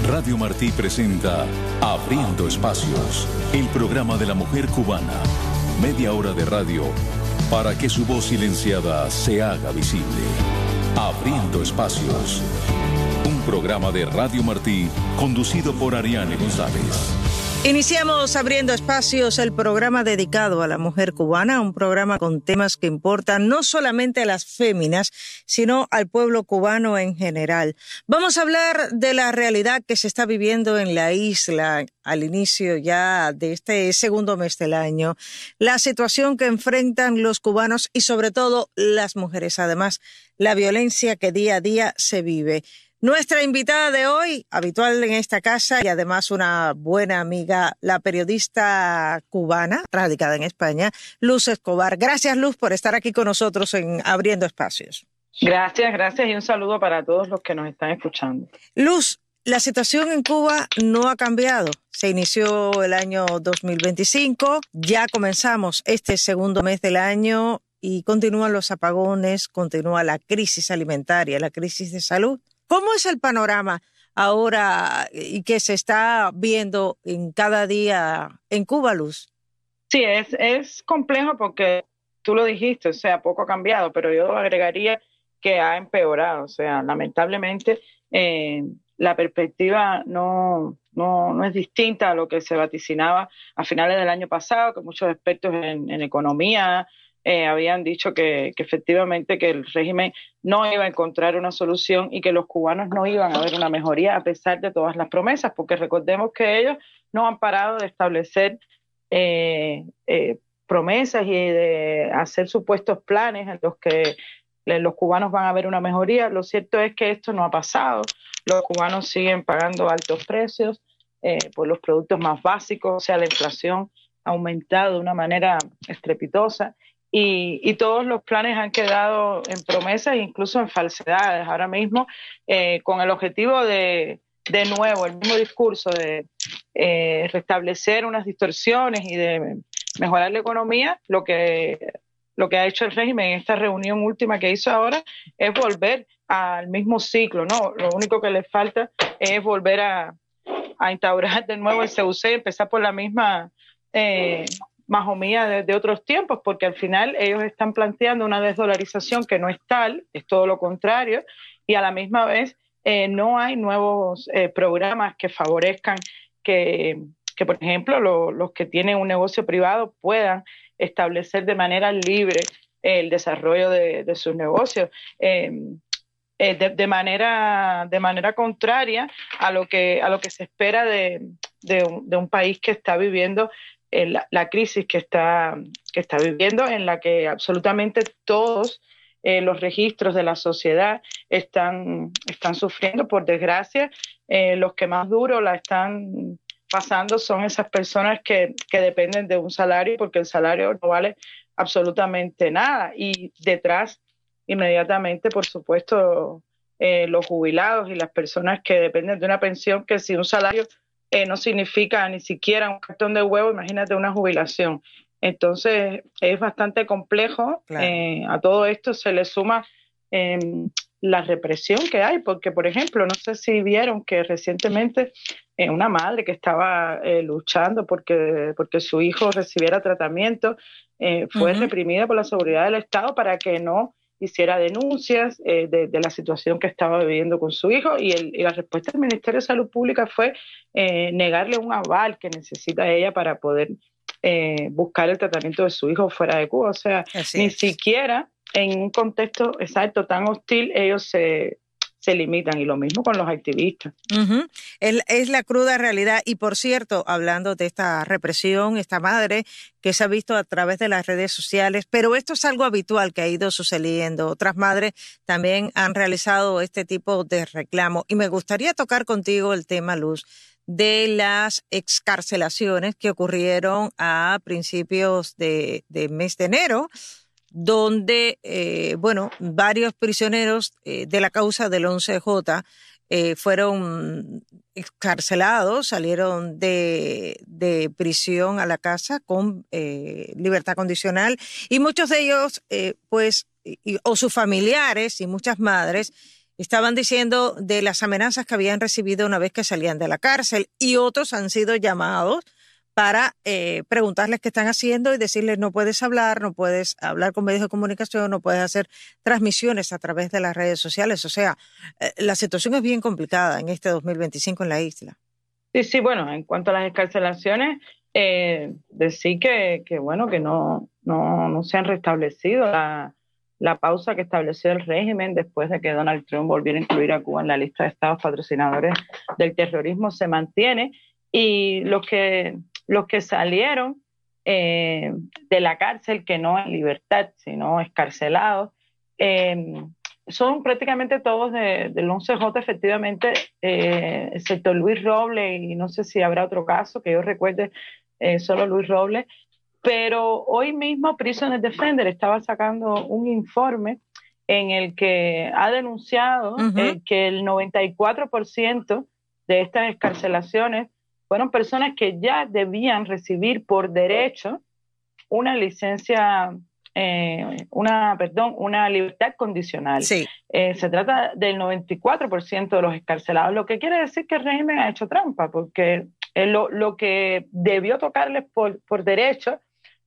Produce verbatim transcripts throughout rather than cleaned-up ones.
Radio Martí presenta Abriendo Espacios, el programa de la mujer cubana. Media hora de radio para que su voz silenciada se haga visible. Abriendo Espacios, un programa de Radio Martí conducido por Ariane González. Iniciamos Abriendo Espacios, el programa dedicado a la mujer cubana, un programa con temas que importan no solamente a las féminas, sino al pueblo cubano en general. Vamos a hablar de la realidad que se está viviendo en la isla al inicio ya de este segundo mes del año, la situación que enfrentan los cubanos y sobre todo las mujeres, además la violencia que día a día se vive. Nuestra invitada de hoy, habitual en esta casa y además una buena amiga, la periodista cubana, radicada en España, Luz Escobar. Gracias, Luz, por estar aquí con nosotros en Abriendo Espacios. Gracias, gracias y un saludo para todos los que nos están escuchando. Luz, la situación en Cuba no ha cambiado. Se inició el año dos mil veinticinco, ya comenzamos este segundo mes del año y continúan los apagones, continúa la crisis alimentaria, la crisis de salud. ¿Cómo es el panorama ahora y que se está viendo en cada día en Cuba, Luz? Sí, es, es complejo porque tú lo dijiste, o sea, poco ha cambiado, pero yo agregaría que ha empeorado. O sea, lamentablemente eh, la perspectiva no, no, no es distinta a lo que se vaticinaba a finales del año pasado, que muchos expertos en, en economía Eh, habían dicho que, que efectivamente que el régimen no iba a encontrar una solución y que los cubanos no iban a ver una mejoría a pesar de todas las promesas, porque recordemos que ellos no han parado de establecer eh, eh, promesas y de hacer supuestos planes en los que los cubanos van a ver una mejoría. Lo cierto es que esto no ha pasado. Los cubanos siguen pagando altos precios eh, por los productos más básicos, o sea, la inflación ha aumentado de una manera estrepitosa. Y, y todos los planes han quedado en promesas e incluso en falsedades. Ahora mismo, eh, con el objetivo de, de nuevo, el mismo discurso de eh, restablecer unas distorsiones y de mejorar la economía, lo que, lo que ha hecho el régimen en esta reunión última que hizo ahora es volver al mismo ciclo, ¿no? Lo único que le falta es volver a, a instaurar de nuevo el C U C, empezar por la misma Eh, majomía de, de otros tiempos, porque al final ellos están planteando una desdolarización que no es tal, es todo lo contrario, y a la misma vez eh, no hay nuevos eh, programas que favorezcan que, que por ejemplo, lo, los que tienen un negocio privado puedan establecer de manera libre eh, el desarrollo de, de sus negocios. Eh, eh, de, de, manera, de manera contraria a lo que, a lo que se espera de, de, un, de un país que está viviendo La, la crisis que está, que está viviendo, en la que absolutamente todos eh, los registros de la sociedad están, están sufriendo, por desgracia. Eh, los que más duro la están pasando son esas personas que, que dependen de un salario, porque el salario no vale absolutamente nada. Y detrás, inmediatamente, por supuesto, eh, los jubilados y las personas que dependen de una pensión, que si un salario Eh, no significa ni siquiera un cartón de huevo, imagínate una jubilación. Entonces es bastante complejo. Claro. Eh, a todo esto se le suma eh, la represión que hay, porque por ejemplo, no sé si vieron que recientemente eh, una madre que estaba eh, luchando porque, porque su hijo recibiera tratamiento eh, fue uh-huh. reprimida por la seguridad del Estado para que no hiciera denuncias eh, de, de la situación que estaba viviendo con su hijo, y, el, y la respuesta del Ministerio de Salud Pública fue eh, negarle un aval que necesita ella para poder eh, buscar el tratamiento de su hijo fuera de Cuba. O sea, Así ni es. siquiera en un contexto exacto tan hostil ellos se, se limitan, y lo mismo con los activistas. Uh-huh. Es, es la cruda realidad. Y por cierto, hablando de esta represión, esta madre que se ha visto a través de las redes sociales, pero esto es algo habitual que ha ido sucediendo. Otras madres también han realizado este tipo de reclamo. Y me gustaría tocar contigo el tema, Luz, de las excarcelaciones que ocurrieron a principios de, de mes de enero, donde, eh, bueno, varios prisioneros eh, de la causa del once J eh, fueron excarcelados, salieron de, de prisión a la casa con eh, libertad condicional, y muchos de ellos, eh, pues, y, o sus familiares y muchas madres estaban diciendo de las amenazas que habían recibido una vez que salían de la cárcel, y otros han sido llamados para eh, preguntarles qué están haciendo y decirles no puedes hablar, no puedes hablar con medios de comunicación, no puedes hacer transmisiones a través de las redes sociales. O sea, eh, la situación es bien complicada en este dos mil veinticinco en la isla. Sí, sí, bueno, en cuanto a las excarcelaciones, eh, decir que, que, bueno, que no, no, no se han restablecido. La, la pausa que estableció el régimen después de que Donald Trump volviera a incluir a Cuba en la lista de estados patrocinadores del terrorismo se mantiene, y los que, los que salieron eh, de la cárcel, que no en libertad, sino escarcelados, eh, son prácticamente todos de, del once J, efectivamente, eh, excepto Luis Robles, y no sé si habrá otro caso que yo recuerde, eh, solo Luis Robles. Pero hoy mismo Prisoner Defender estaba sacando un informe en el que ha denunciado uh-huh. eh, que el noventa y cuatro por ciento de estas excarcelaciones fueron personas que ya debían recibir por derecho una licencia, eh, una, perdón, una libertad condicional. Sí. Eh, se trata del noventa y cuatro por ciento de los excarcelados, lo que quiere decir que el régimen ha hecho trampa, porque eh, lo, lo que debió tocarles por, por derecho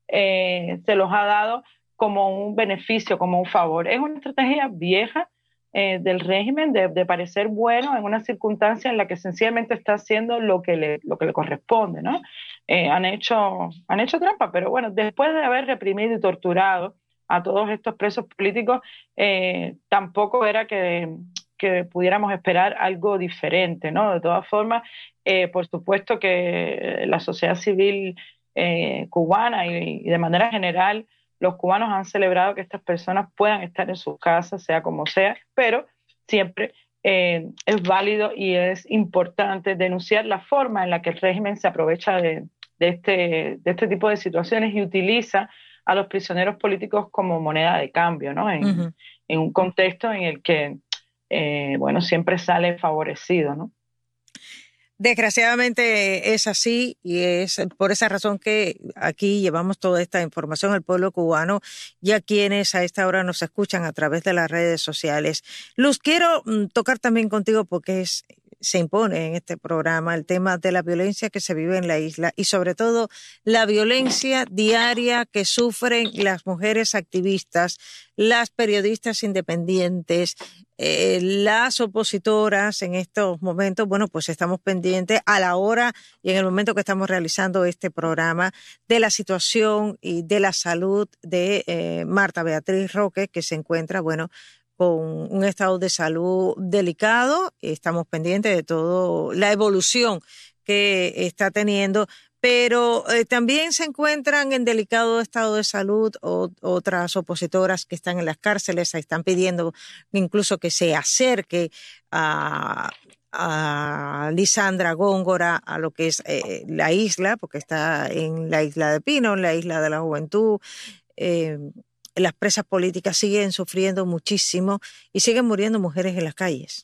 eh, se los ha dado como un beneficio, como un favor. Es una estrategia vieja eh, del régimen de, de parecer bueno en una circunstancia en la que sencillamente está haciendo lo que le, lo que le corresponde, ¿no? Eh, han hecho, han hecho trampa, pero bueno, después de haber reprimido y torturado a todos estos presos políticos, eh, tampoco era que, que pudiéramos esperar algo diferente, ¿no? De todas formas, eh, por supuesto que la sociedad civil eh, cubana y, y de manera general los cubanos han celebrado que estas personas puedan estar en sus casas, sea como sea, pero siempre eh, es válido y es importante denunciar la forma en la que el régimen se aprovecha de, de, este, de este tipo de situaciones y utiliza a los prisioneros políticos como moneda de cambio, ¿no? En, uh-huh. en un contexto en el que, eh, bueno, siempre sale favorecido, ¿no? Desgraciadamente es así, y es por esa razón que aquí llevamos toda esta información al pueblo cubano y a quienes a esta hora nos escuchan a través de las redes sociales. Luz, quiero tocar también contigo porque es, se impone en este programa el tema de la violencia que se vive en la isla y sobre todo la violencia diaria que sufren las mujeres activistas, las periodistas independientes, Eh, las opositoras en estos momentos. Bueno, pues estamos pendientes a la hora y en el momento que estamos realizando este programa de la situación y de la salud de eh, Marta Beatriz Roque, que se encuentra, bueno, con un estado de salud delicado. Estamos pendientes de toda la evolución que está teniendo, pero eh, también se encuentran en delicado estado de salud o, otras opositoras que están en las cárceles, están pidiendo incluso que se acerque a, a Lisandra Góngora a lo que es eh, la isla, porque está en la isla de Pino, en la isla de la Juventud. Eh, las presas políticas siguen sufriendo muchísimo y siguen muriendo mujeres en las calles.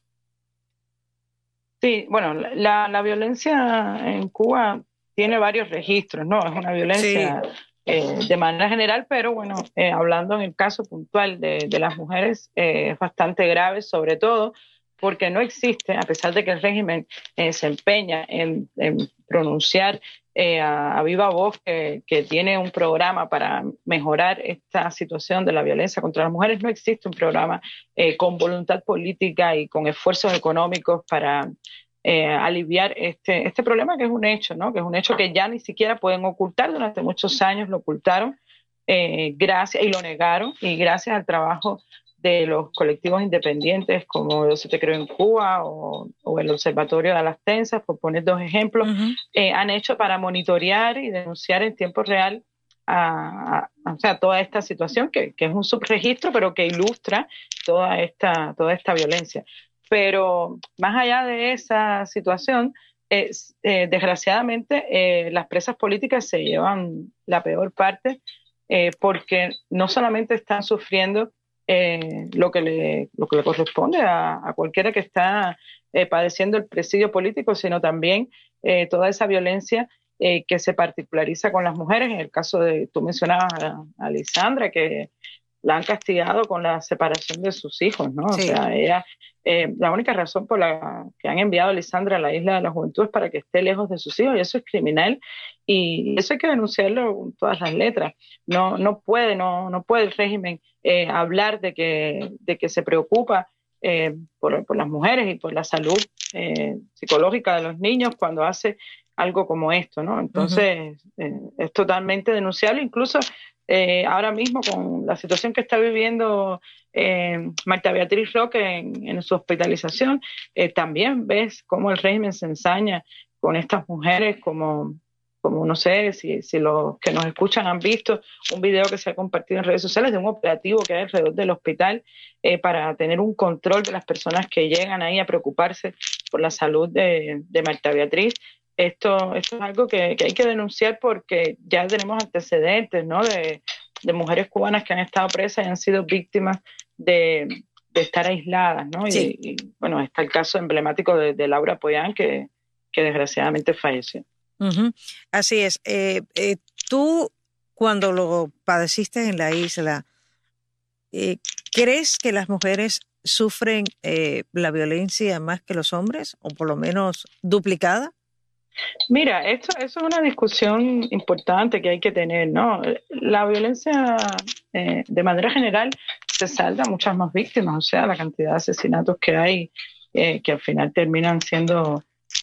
Sí, bueno, la, la violencia en Cuba tiene varios registros, ¿no? Es una violencia sí. eh, de manera general, pero bueno, eh, hablando en el caso puntual de, de las mujeres, eh, es bastante grave, sobre todo porque no existe, a pesar de que el régimen eh, se empeña en, en pronunciar eh, a, a viva voz que, que tiene un programa para mejorar esta situación de la violencia contra las mujeres, no existe un programa eh, con voluntad política y con esfuerzos económicos para Eh, aliviar este, este problema, que es un hecho, ¿no? Que es un hecho que ya ni siquiera pueden ocultar. Durante muchos años lo ocultaron eh, gracias y lo negaron, y gracias al trabajo de los colectivos independientes como Yo Sí Te Creo en Cuba o, o el Observatorio de las Tensas, por poner dos ejemplos, uh-huh. eh, han hecho para monitorear y denunciar en tiempo real a, a, o sea, toda esta situación que, que es un subregistro, pero que ilustra toda esta, toda esta violencia. Pero más allá de esa situación, eh, eh, desgraciadamente eh, las presas políticas se llevan la peor parte eh, porque no solamente están sufriendo eh, lo, que le, lo que le corresponde a, a cualquiera que está eh, padeciendo el presidio político, sino también eh, toda esa violencia eh, que se particulariza con las mujeres. En el caso de, tú mencionabas a, a Lisandra, que la han castigado con la separación de sus hijos, ¿no? Sí. O sea, ella, eh, la única razón por la que han enviado a Lisandra a la isla de la juventud es para que esté lejos de sus hijos, y eso es criminal, y eso hay que denunciarlo con todas las letras. No, no puede, no, no puede el régimen eh, hablar de que, de que se preocupa eh, por, por las mujeres y por la salud eh, psicológica de los niños cuando hace algo como esto, ¿no? Entonces, uh-huh. eh, es totalmente denunciable, incluso eh, ahora mismo con la situación que está viviendo eh, Marta Beatriz Roque en, en su hospitalización, eh, también ves cómo el régimen se ensaña con estas mujeres, como, como no sé si, si los que nos escuchan han visto un video que se ha compartido en redes sociales de un operativo que hay alrededor del hospital eh, para tener un control de las personas que llegan ahí a preocuparse por la salud de, de Marta Beatriz. Esto, esto es algo que, que hay que denunciar porque ya tenemos antecedentes, ¿no? de, de mujeres cubanas que han estado presas y han sido víctimas de, de estar aisladas, ¿no? Sí. Y, y bueno, está el caso emblemático de, de Laura Pollán, que, que desgraciadamente falleció. Uh-huh. Así es. Eh, eh, tú, cuando lo padeciste en la isla, eh, ¿crees que las mujeres sufren eh, la violencia más que los hombres, o por lo menos duplicada? Mira, esto, eso es una discusión importante que hay que tener, ¿no? La violencia, eh, de manera general, se salda a muchas más víctimas, o sea, la cantidad de asesinatos que hay, eh, que al final terminan siendo,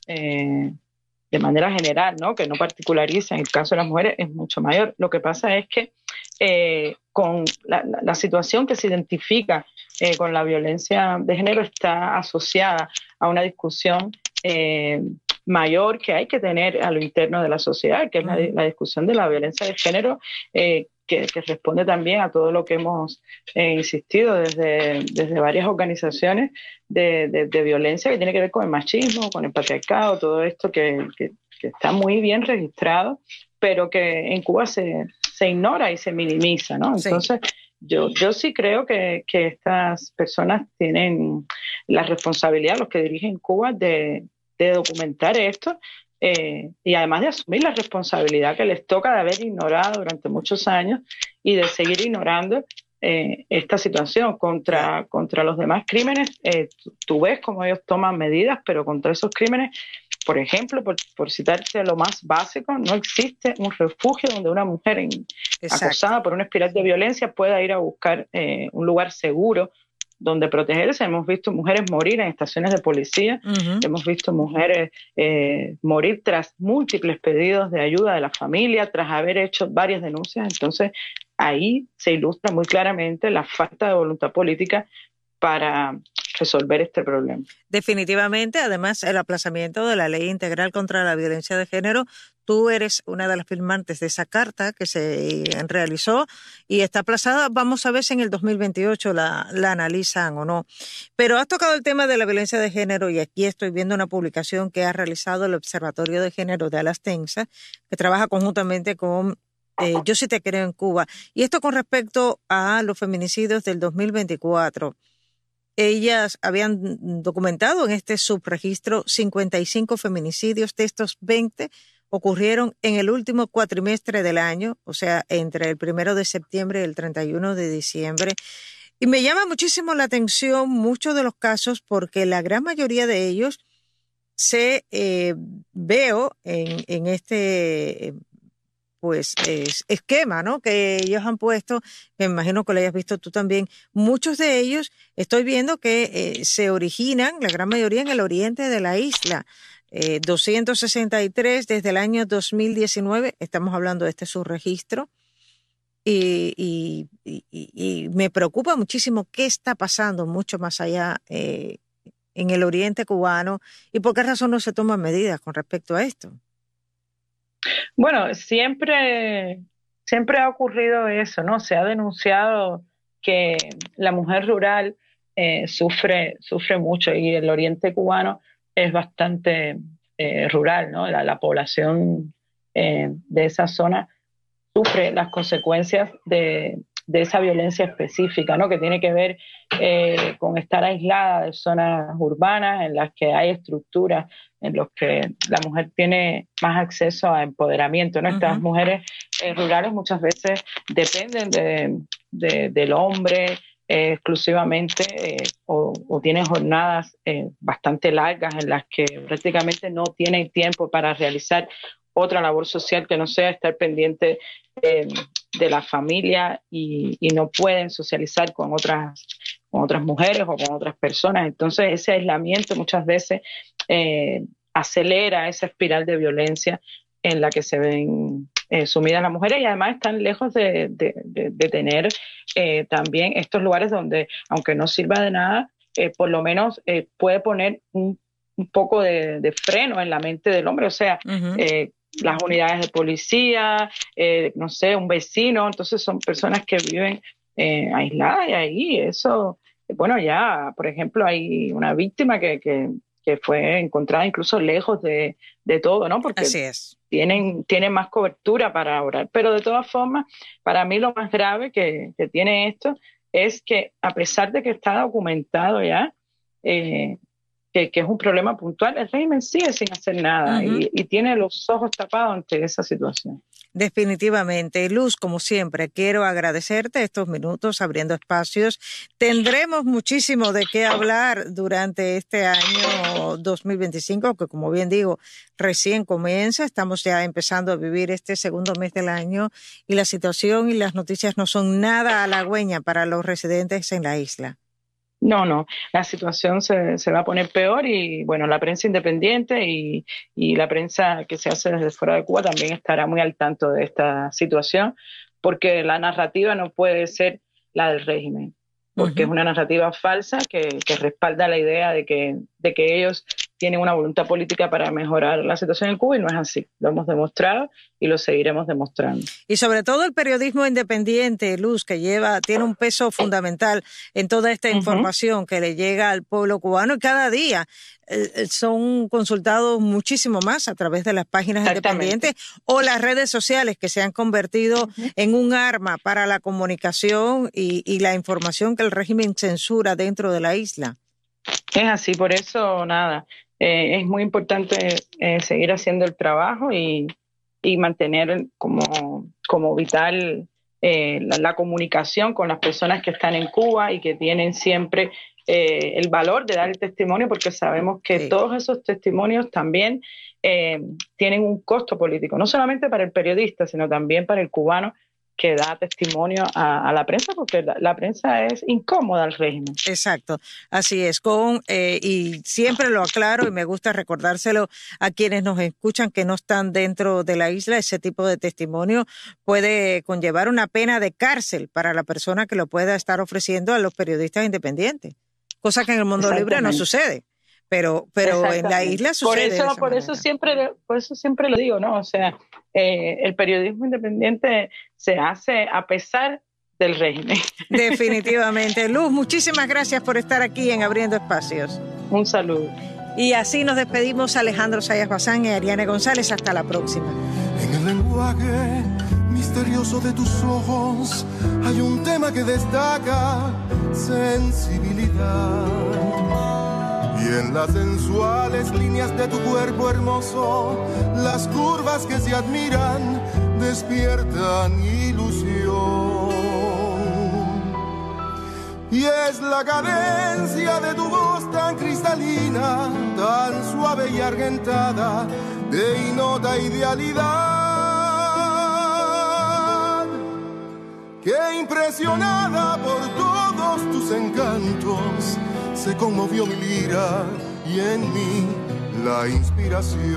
eh, de manera general, ¿no? Que no particulariza, en el caso de las mujeres es mucho mayor. Lo que pasa es que eh, con la, la, la situación que se identifica eh, con la violencia de género está asociada a una discusión eh, mayor que hay que tener a lo interno de la sociedad, que es la, la discusión de la violencia de género, eh, que, que responde también a todo lo que hemos eh, insistido desde, desde varias organizaciones de, de, de violencia que tiene que ver con el machismo, con el patriarcado, todo esto que, que, que está muy bien registrado, pero que en Cuba se, se ignora y se minimiza, ¿no? Entonces, sí. Yo, yo sí creo que, que estas personas tienen la responsabilidad, los que dirigen Cuba, de de documentar esto eh, y además de asumir la responsabilidad que les toca de haber ignorado durante muchos años y de seguir ignorando eh, esta situación contra, contra los demás crímenes. Eh, tú, tú ves cómo ellos toman medidas, pero contra esos crímenes, por ejemplo, por, por citarse lo más básico, no existe un refugio donde una mujer en, acosada por una espiral de violencia pueda ir a buscar eh, un lugar seguro donde protegerse. Hemos visto mujeres morir en estaciones de policía, uh-huh. hemos visto mujeres eh, morir tras múltiples pedidos de ayuda de la familia, tras haber hecho varias denuncias. Entonces, ahí se ilustra muy claramente la falta de voluntad política para resolver este problema. Definitivamente, además, el aplazamiento de la Ley Integral contra la Violencia de Género. Tú eres una de las firmantes de esa carta que se realizó y está aplazada. Vamos a ver si en el dos mil veintiocho la, la analizan o no. Pero has tocado el tema de la violencia de género y aquí estoy viendo una publicación que ha realizado el Observatorio de Género de Alastenza, que trabaja conjuntamente con eh, Yo sí te creo en Cuba. Y esto con respecto a los feminicidios del dos mil veinticuatro. Ellas habían documentado en este subregistro cincuenta y cinco feminicidios. De estos veinte ocurrieron en el último cuatrimestre del año, o sea, entre el primero de septiembre y el treinta y uno de diciembre. Y me llama muchísimo la atención muchos de los casos porque la gran mayoría de ellos se eh, veo en, en este pues es, esquema, ¿no? Que ellos han puesto, me imagino que lo hayas visto tú también. Muchos de ellos estoy viendo que eh, se originan, la gran mayoría, en el oriente de la isla. Eh, doscientos sesenta y tres desde el año dos mil diecinueve, estamos hablando de este subregistro, y, y, y, y me preocupa muchísimo qué está pasando mucho más allá eh, en el oriente cubano y por qué razón no se toman medidas con respecto a esto. Bueno, siempre, siempre ha ocurrido eso, ¿no? Se ha denunciado que la mujer rural eh, sufre, sufre mucho y el oriente cubano es bastante eh, rural, ¿no? La, la población eh, de esa zona sufre las consecuencias de, de esa violencia específica, ¿no? Que tiene que ver eh, con estar aislada de zonas urbanas en las que hay estructuras en las que la mujer tiene más acceso a empoderamiento, ¿no? Uh-huh. Estas mujeres eh, rurales muchas veces dependen de, de, del hombre eh, exclusivamente eh, o, o tienen jornadas eh, bastante largas en las que prácticamente no tienen tiempo para realizar otra labor social que no sea estar pendiente eh, de la familia y, y no pueden socializar con otras, con otras mujeres o con otras personas. Entonces ese aislamiento muchas veces eh, acelera esa espiral de violencia en la que se ven eh, sumidas las mujeres y además están lejos de, de, de, de tener eh, también estos lugares donde, aunque no sirva de nada, eh, por lo menos eh, puede poner un, un poco de, de freno en la mente del hombre. O sea, uh-huh. eh, las unidades de policía, eh, no sé, un vecino, entonces son personas que viven eh, aisladas y ahí eso, bueno, ya, por ejemplo, hay una víctima que, que, que fue encontrada incluso lejos de, de todo, ¿no? Porque así es. Tienen, tienen más cobertura para orar, pero de todas formas, para mí lo más grave que, que tiene esto es que a pesar de que está documentado ya, eh, Que, que es un problema puntual, el régimen sigue sin hacer nada uh-huh. y, y tiene los ojos tapados ante esa situación. Definitivamente. Luz, como siempre, quiero agradecerte estos minutos abriendo espacios. Tendremos muchísimo de qué hablar durante este año dos mil veinticinco, que como bien digo, recién comienza. Estamos ya empezando a vivir este segundo mes del año y la situación y las noticias no son nada halagüeñas para los residentes en la isla. No, no, la situación se, se va a poner peor y, bueno, la prensa independiente y, y la prensa que se hace desde fuera de Cuba también estará muy al tanto de esta situación, porque la narrativa no puede ser la del régimen, porque uh-huh. es una narrativa falsa que, que respalda la idea de que, de que ellos tienen una voluntad política para mejorar la situación en Cuba y no es así. Lo hemos demostrado y lo seguiremos demostrando. Y sobre todo el periodismo independiente, Luz, que lleva, tiene un peso fundamental en toda esta uh-huh. información que le llega al pueblo cubano y cada día eh, son consultados muchísimo más a través de las páginas independientes o las redes sociales que se han convertido uh-huh. en un arma para la comunicación y, y la información que el régimen censura dentro de la isla. Es así, por eso nada, eh, es muy importante eh, seguir haciendo el trabajo y, y mantener como, como vital eh, la, la comunicación con las personas que están en Cuba y que tienen siempre eh, el valor de dar el testimonio, porque sabemos que sí. todos esos testimonios también eh, tienen un costo político, no solamente para el periodista, sino también para el cubano que da testimonio a, a la prensa, porque la, la prensa es incómoda al régimen. Exacto, así es, con eh, y siempre lo aclaro y me gusta recordárselo a quienes nos escuchan que no están dentro de la isla, ese tipo de testimonio puede conllevar una pena de cárcel para la persona que lo pueda estar ofreciendo a los periodistas independientes, cosa que en el mundo libre no sucede. Pero, pero en la isla sucede. Por eso, por eso siempre, por eso siempre lo digo, ¿no? O sea, eh, el periodismo independiente se hace a pesar del régimen. Definitivamente. Luz, muchísimas gracias por estar aquí en Abriendo Espacios. Un saludo. Y así nos despedimos, Alejandro Sayas Bazán y Ariane González. Hasta la próxima. En el lenguaje misterioso de tus ojos hay un tema que destaca: sensibilidad. Y en las sensuales líneas de tu cuerpo hermoso, las curvas que se admiran despiertan ilusión. Y es la cadencia de tu voz tan cristalina, tan suave y argentada, de innota idealidad, que impresionada por todos tus encantos, se conmovió mi lira y en mí la inspiración.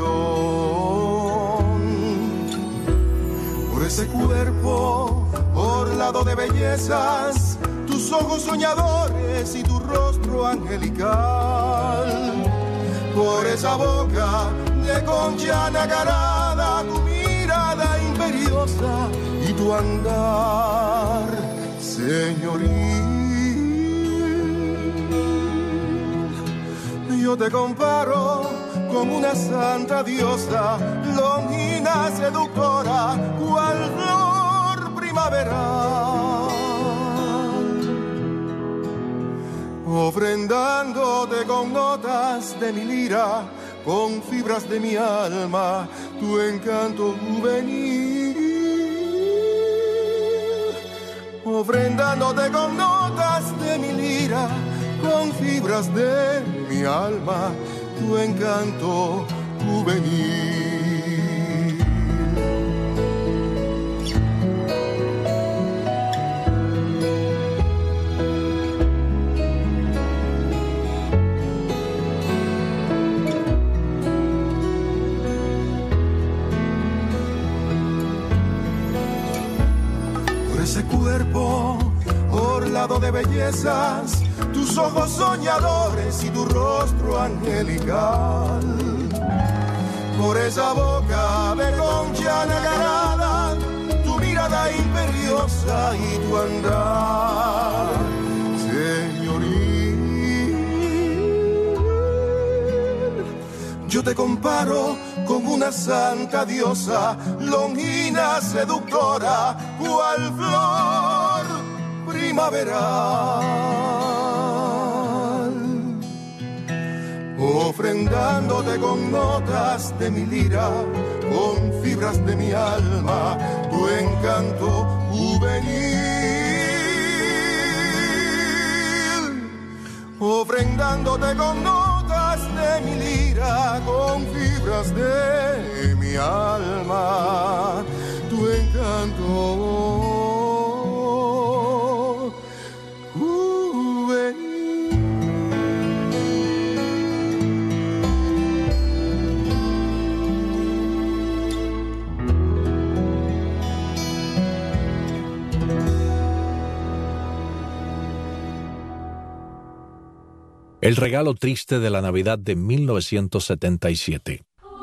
Por ese cuerpo orlado de bellezas, tus ojos soñadores y tu rostro angelical. Por esa boca de concha nacarada, tu mirada imperiosa y tu andar, señorita. Yo te comparo con una santa diosa, longina seductora, cual flor primaveral. ofrendándote con notas de mi lira, con fibras de mi alma, tu encanto juvenil. Ofrendándote con notas de mi lira, con fibras de mi alma, tu encanto juvenil. Ese cuerpo orlado de bellezas, tus ojos soñadores y tu rostro angelical, por esa boca de concha nacarada, tu mirada imperiosa y tu andar, señoril. Yo te comparo con una santa diosa, longina, seductora, cual flor primaveral, ofrendándote con notas de mi lira, con fibras de mi alma, tu encanto juvenil, ofrendándote con notas de mi lira, con fibras de mi alma, tu encanto El regalo triste de la Navidad de mil novecientos setenta y siete.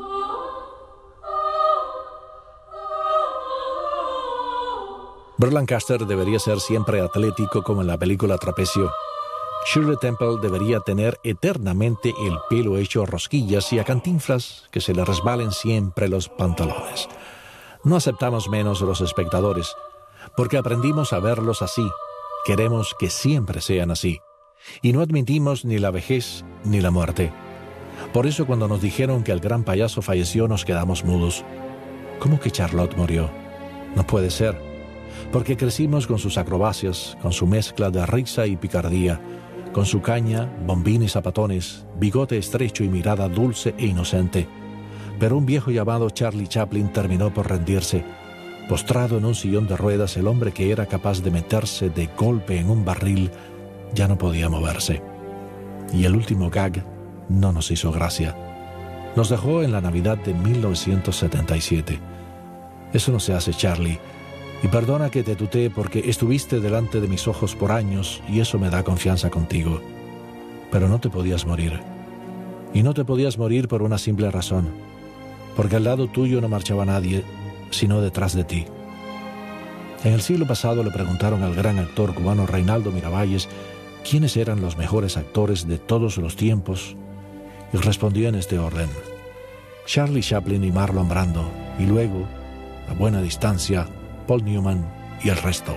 Burt Lancaster debería ser siempre atlético como en la película Trapecio. Shirley Temple debería tener eternamente el pelo hecho rosquillas y a Cantinflas que se le resbalen siempre los pantalones. No aceptamos menos los espectadores, porque aprendimos a verlos así. Queremos que siempre sean así. Y no admitimos ni la vejez ni la muerte. Por eso cuando nos dijeron que el gran payaso falleció nos quedamos mudos. ¿Cómo que Charlotte murió? No puede ser, porque crecimos con sus acrobacias, con su mezcla de risa y picardía, con su caña, bombín y zapatones, bigote estrecho y mirada dulce e inocente. Pero un viejo llamado Charlie Chaplin terminó por rendirse. Postrado en un sillón de ruedas, el hombre que era capaz de meterse de golpe en un barril ya no podía moverse. Y el último gag no nos hizo gracia. Nos dejó en la Navidad de mil novecientos setenta y siete. Eso no se hace, Charlie. Y perdona que te tutee porque estuviste delante de mis ojos por años y eso me da confianza contigo. Pero no te podías morir. Y no te podías morir por una simple razón. Porque al lado tuyo no marchaba nadie, sino detrás de ti. En el siglo pasado le preguntaron al gran actor cubano Reinaldo Miravalles quiénes eran los mejores actores de todos los tiempos, y respondió en este orden: Charlie Chaplin y Marlon Brando, y luego, a buena distancia, Paul Newman y el resto.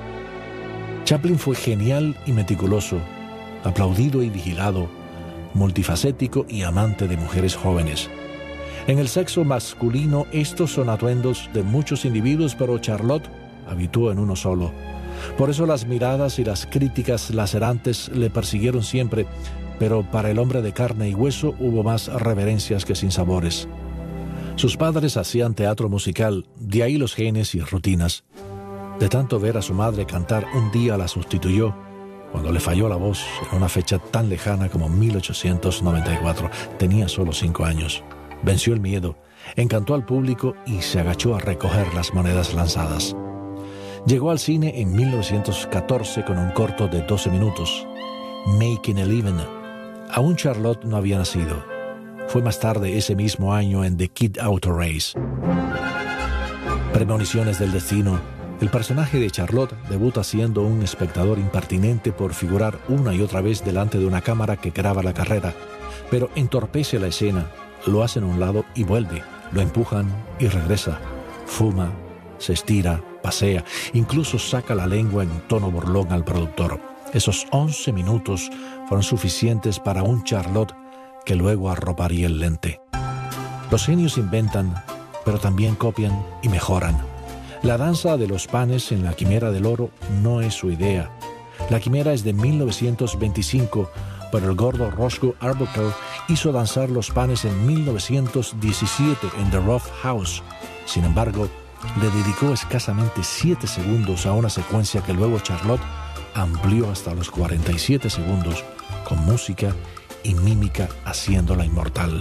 Chaplin fue genial y meticuloso, aplaudido y vigilado, multifacético y amante de mujeres jóvenes. En el sexo masculino estos son atuendos de muchos individuos, pero Charlotte habitó en uno solo. Por eso las miradas y las críticas lacerantes le persiguieron siempre, pero para el hombre de carne y hueso hubo más reverencias que sinsabores. Sus padres hacían teatro musical, de ahí los genes y rutinas. De tanto ver a su madre cantar, un día la sustituyó, cuando le falló la voz en una fecha tan lejana como mil ochocientos noventa y cuatro. Tenía solo cinco años. Venció el miedo, encantó al público y se agachó a recoger las monedas lanzadas. Llegó al cine en mil novecientos catorce con un corto de doce minutos, Making a Living. Aún Charlotte no había nacido. Fue más tarde ese mismo año en The Kid Auto Race. Premoniciones del destino. El personaje de Charlotte debuta siendo un espectador impertinente por figurar una y otra vez delante de una cámara que graba la carrera, pero entorpece la escena, lo hacen a un lado y vuelve, lo empujan y regresa, fuma, se estira, pasea, incluso saca la lengua en tono burlón al productor. Esos once minutos fueron suficientes para un Charlotte que luego arroparía el lente. Los genios inventan, pero también copian y mejoran. La danza de los panes en La Quimera del Oro no es su idea. La Quimera es de mil novecientos veinticinco, pero el gordo Roscoe Arbuckle hizo danzar los panes en mil novecientos diecisiete en The Rough House. Sin embargo, le dedicó escasamente siete segundos a una secuencia que luego Charlotte amplió hasta los cuarenta y siete segundos, con música y mímica haciéndola inmortal.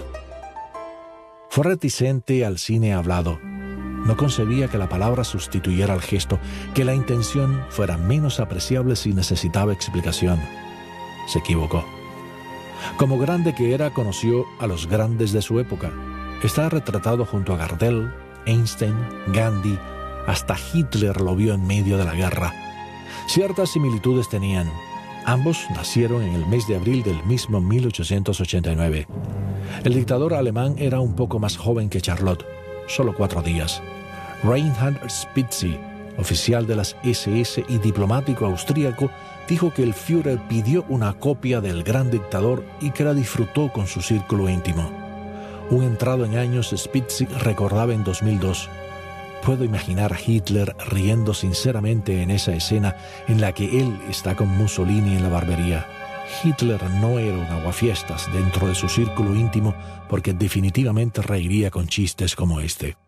Fue reticente al cine hablado. No concebía que la palabra sustituyera al gesto, que la intención fuera menos apreciable si necesitaba explicación. Se equivocó. Como grande que era, conoció a los grandes de su época. Está retratado junto a Gardel, Einstein, Gandhi, hasta Hitler lo vio en medio de la guerra. Ciertas similitudes tenían. Ambos nacieron en el mes de abril del mismo mil ochocientos ochenta y nueve. El dictador alemán era un poco más joven que Charlotte, solo cuatro días. Reinhard Spitzy, oficial de las ese ese y diplomático austríaco, dijo que el Führer pidió una copia del gran dictador y que la disfrutó con su círculo íntimo. Un entrado en años, Spitzy recordaba en dos mil dos: puedo imaginar a Hitler riendo sinceramente en esa escena en la que él está con Mussolini en la barbería. Hitler no era un aguafiestas dentro de su círculo íntimo, porque definitivamente reiría con chistes como este.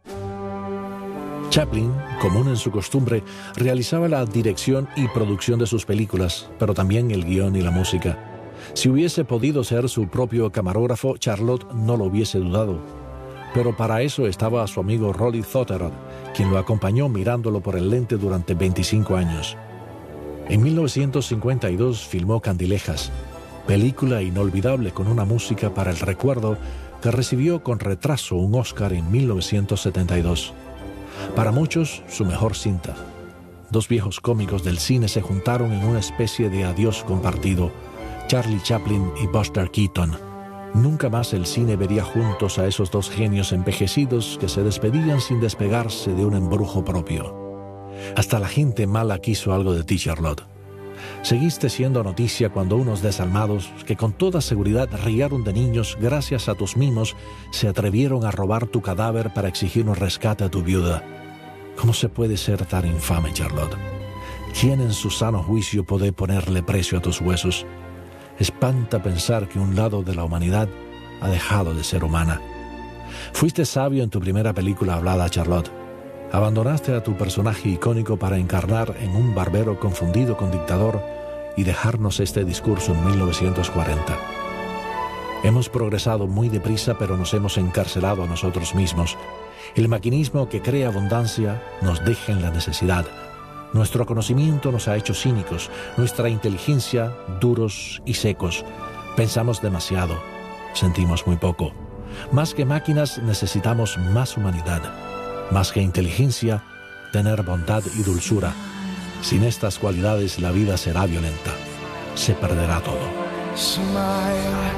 Chaplin, común en su costumbre, realizaba la dirección y producción de sus películas, pero también el guión y la música. Si hubiese podido ser su propio camarógrafo, Charlotte no lo hubiese dudado. Pero para eso estaba su amigo Rolly Thotterod, quien lo acompañó mirándolo por el lente durante veinticinco años. En mil novecientos cincuenta y dos filmó Candilejas, película inolvidable con una música para el recuerdo que recibió con retraso un Oscar en mil novecientos setenta y dos. Para muchos, su mejor cinta. Dos viejos cómicos del cine se juntaron en una especie de adiós compartido, Charlie Chaplin y Buster Keaton. Nunca más el cine vería juntos a esos dos genios envejecidos que se despedían sin despegarse de un embrujo propio. Hasta la gente mala quiso algo de ti, Charlotte. Seguiste siendo noticia cuando unos desalmados, que con toda seguridad riaron de niños gracias a tus mimos, se atrevieron a robar tu cadáver para exigir un rescate a tu viuda. ¿Cómo se puede ser tan infame, Charlotte? ¿Quién en su sano juicio puede ponerle precio a tus huesos? Espanta pensar que un lado de la humanidad ha dejado de ser humana. Fuiste sabio en tu primera película hablada, Charlotte. Abandonaste a tu personaje icónico para encarnar en un barbero confundido con dictador y dejarnos este discurso en mil novecientos cuarenta. Hemos progresado muy deprisa, pero nos hemos encarcelado a nosotros mismos. El maquinismo que crea abundancia nos deja en la necesidad. Nuestro conocimiento nos ha hecho cínicos, nuestra inteligencia duros y secos. Pensamos demasiado, sentimos muy poco. Más que máquinas necesitamos más humanidad. Más que inteligencia, tener bondad y dulzura. Sin estas cualidades la vida será violenta. Se perderá todo. Smile,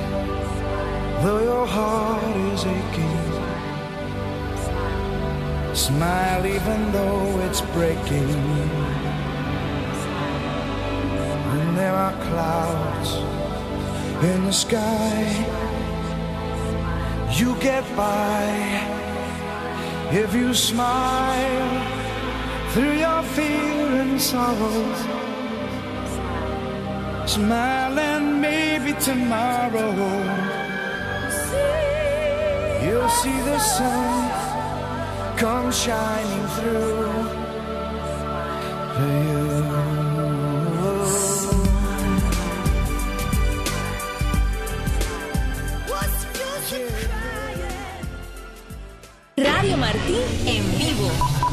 though your heart is aching. Smile even though it's breaking. And there are clouds in the sky. You get by if you smile through your fear and sorrow. Smile and maybe tomorrow you'll see the sun come shining through for you. Radio Martí en vivo.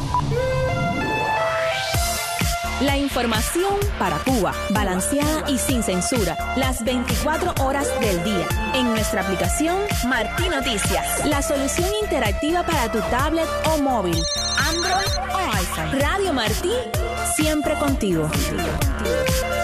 La información para Cuba, balanceada y sin censura, las veinticuatro horas del día. En nuestra aplicación Martí Noticias, la solución interactiva para tu tablet o móvil, Android o iPhone. Radio Martí, siempre contigo.